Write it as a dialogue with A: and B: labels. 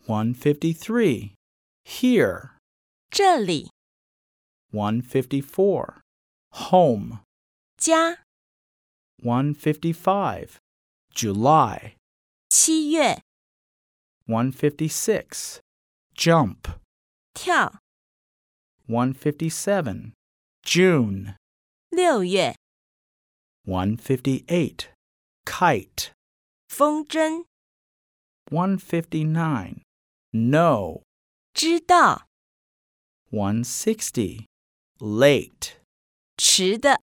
A: 153. Here.
B: 这里
A: 154. Home.
B: 家
A: 155. July.
B: 7月
A: 156. Jump.
B: 跳
A: 157. June.
B: 6月
A: 158. Kite.
B: 风筝
A: 159. Know.
B: 知道
A: 160. Late.
B: 迟的